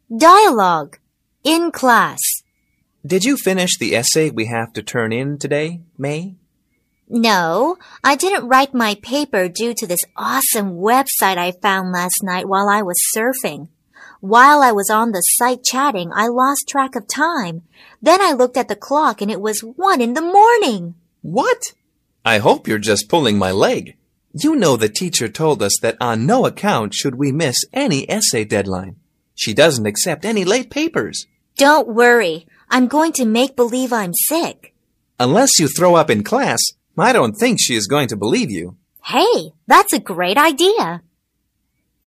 Dialogue. In class. Did you finish the essay we have to turn in today, May? No, I didn't write my paper due to this awesome website I found last night while I was surfing. While I was on the site chatting, I lost track of time. Then I looked at the clock and it was 1 in the morning. What? I hope you're just pulling my leg. You know the teacher told us that on no account should we miss any essay deadline. She doesn't accept any late papers. Don't worry. I'm going to make believe I'm sick. Unless you throw up in class, I don't think she is going to believe you. Hey, that's a great idea.